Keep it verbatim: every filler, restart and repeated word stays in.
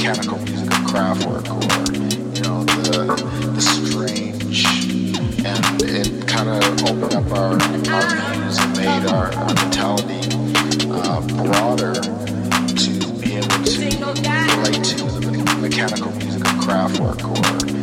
mechanical music of Kraftwerk, or you know the the strange, and it kind of opened up our our views and made our, our mentality uh, broader to be able to relate to the mechanical music of Kraftwerk, or